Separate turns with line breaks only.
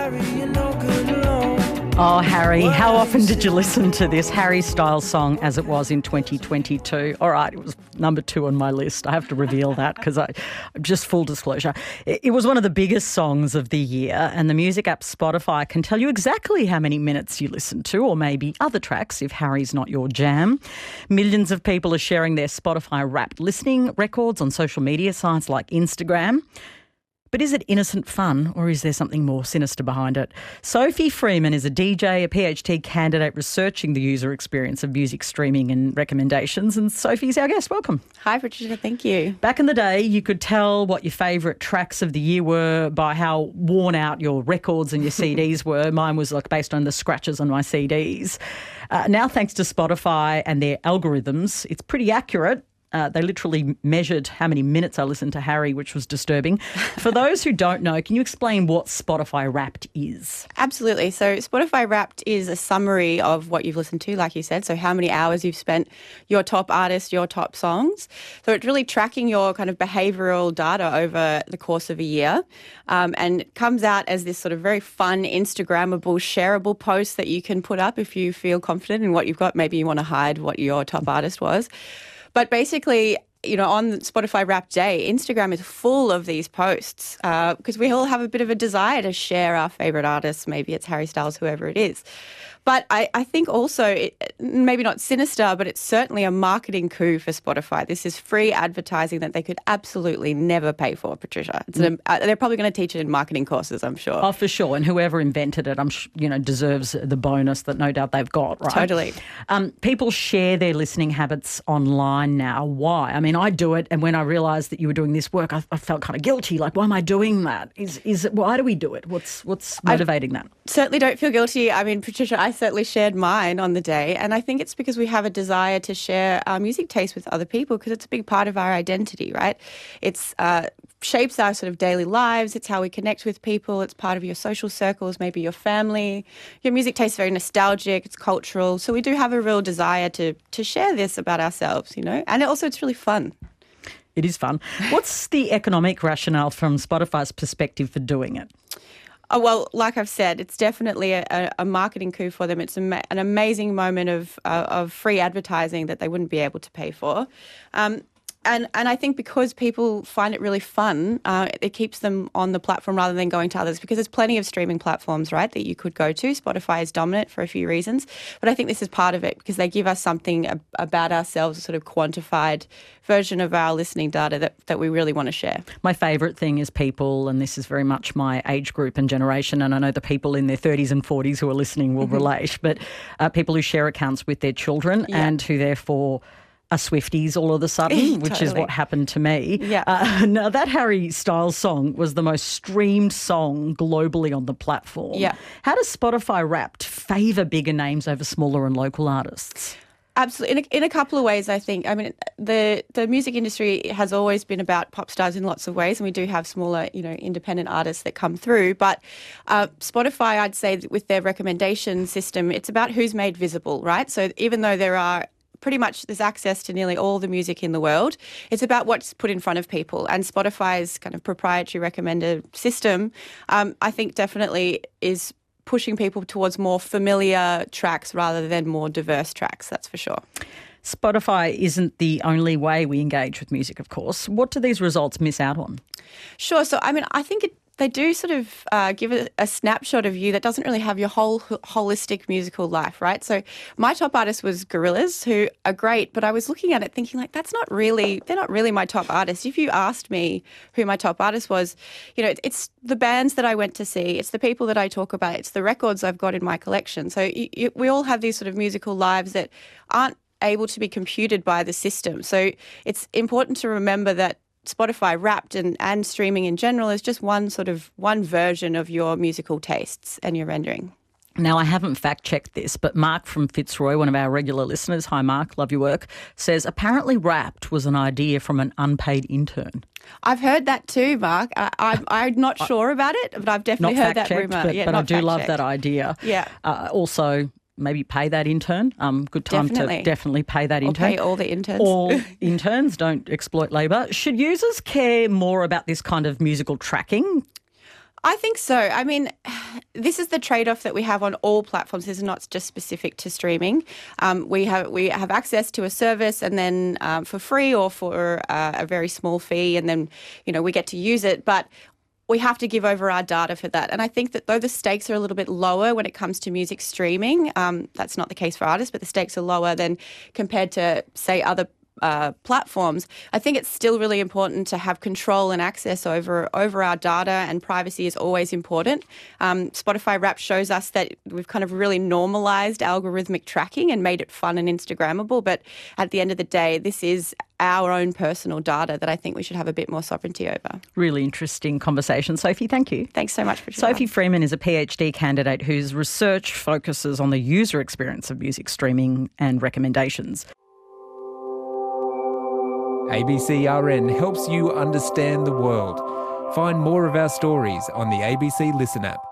Oh, Harry, how often did you listen to this Harry Styles song as it was in 2022? All right, it was number 2 on my list. I have to reveal that because just full disclosure. It was one of the biggest songs of the year, and the music app Spotify can tell you exactly how many minutes you listened to, or maybe other tracks if Harry's not your jam. Millions of people are sharing their Spotify Wrapped listening records on social media sites like Instagram. But is it innocent fun, or is there something more sinister behind it? Sophie Freeman is a DJ, a PhD candidate researching the user experience of music streaming and recommendations. And Sophie's our guest. Welcome.
Hi, Patricia. Thank you.
Back in the day, you could tell what your favourite tracks of the year were by how worn out your records and your CDs were. Mine was like based on the scratches on my CDs. Now, thanks to Spotify and their algorithms, it's pretty accurate. They literally measured how many minutes I listened to Harry, which was disturbing. For those who don't know, can you explain what Spotify Wrapped is?
Absolutely. So Spotify Wrapped is a summary of what you've listened to, like you said, so how many hours you've spent, your top artists, your top songs. So it's really tracking your kind of behavioural data over the course of a year, and it comes out as this sort of very fun, Instagrammable, shareable post that you can put up if you feel confident in what you've got. Maybe you want to hide what your top artist was. But basically, you know, on Spotify Wrapped Day, Instagram is full of these posts because we all have a bit of a desire to share our favourite artists. Maybe it's Harry Styles, whoever it is. But I think also, maybe not sinister, but it's certainly a marketing coup for Spotify. This is free advertising that they could absolutely never pay for, Patricia. They're probably going to teach it in marketing courses, I'm sure.
Oh, for sure. And whoever invented it, deserves the bonus that no doubt they've got, right?
Totally.
People share their listening habits online now. Why? I mean, I do it, and when I realised that you were doing this work, I felt kind of guilty. Like, why am I doing that? Why do we do it? What's motivating that?
Certainly don't feel guilty. I mean, Patricia, I certainly shared mine on the day, and I think it's because we have a desire to share our music taste with other people because it's a big part of our identity, right? It's shapes our sort of daily lives. It's how we connect with people. It's part of your social circles, maybe your family. Your music taste is very nostalgic. It's cultural. So we do have a real desire to share this about ourselves, you know, and also it's really fun.
It is fun. What's the economic rationale from Spotify's perspective for doing it?
Oh, well, like I've said, it's definitely a marketing coup for them. It's an amazing moment of free advertising that they wouldn't be able to pay for. And I think because people find it really fun, it keeps them on the platform rather than going to others, because there's plenty of streaming platforms, right, that you could go to. Spotify is dominant for a few reasons, but I think this is part of it because they give us something about ourselves, a sort of quantified version of our listening data that we really want to share.
My favourite thing is people, and this is very much my age group and generation, and I know the people in their 30s and 40s who are listening will relate, but people who share accounts with their children and who therefore are Swifties all of a sudden, which is what happened to me.
Yeah.
Now, that Harry Styles song was the most streamed song globally on the platform.
Yeah.
How does Spotify Wrapped favour bigger names over smaller and local artists?
Absolutely. In a couple of ways, I think. I mean, the music industry has always been about pop stars in lots of ways, and we do have smaller, you know, independent artists that come through. But Spotify, I'd say, with their recommendation system, it's about who's made visible, right? So even though there's access to nearly all the music in the world, it's about what's put in front of people. And Spotify's kind of proprietary recommended system, I think definitely is pushing people towards more familiar tracks rather than more diverse tracks, that's for sure.
Spotify isn't the only way we engage with music, of course. What do these results miss out on?
Sure. So, I mean, I think they do sort of give a snapshot of you that doesn't really have your whole holistic musical life, right? So my top artist was Gorillaz, who are great, but I was looking at it thinking like, they're not really my top artist. If you asked me who my top artist was, you know, it's the bands that I went to see, it's the people that I talk about, it's the records I've got in my collection. So we all have these sort of musical lives that aren't able to be computed by the system. So it's important to remember that Spotify Wrapped and streaming in general is just one version of your musical tastes and your rendering.
Now, I haven't fact-checked this, but Mark from Fitzroy, one of our regular listeners, hi Mark, love your work, says apparently Wrapped was an idea from an unpaid intern.
I've heard that too, Mark. I'm not sure about it, but I've definitely heard that rumour.
But I do love that idea.
Yeah.
Also, maybe pay that intern. Good time to definitely pay that intern.
Or pay all the interns.
All interns, don't exploit labour. Should users care more about this kind of musical tracking?
I think so. I mean, this is the trade-off that we have on all platforms. This is not just specific to streaming. We have access to a service, and then for free or for a very small fee, and then we get to use it. But we have to give over our data for that. And I think that though the stakes are a little bit lower when it comes to music streaming, that's not the case for artists, but the stakes are lower than compared to, say, other platforms. I think it's still really important to have control and access over our data, and privacy is always important. Spotify Wrapped shows us that we've kind of really normalised algorithmic tracking and made it fun and Instagrammable, but at the end of the day, this is our own personal data that I think we should have a bit more sovereignty over.
Really interesting conversation. Sophie, thank you.
Thanks so much, Patricia.
Sophie Freeman is a PhD candidate whose research focuses on the user experience of music streaming and recommendations.
ABCRN helps you understand the world. Find more of our stories on the ABC Listen app.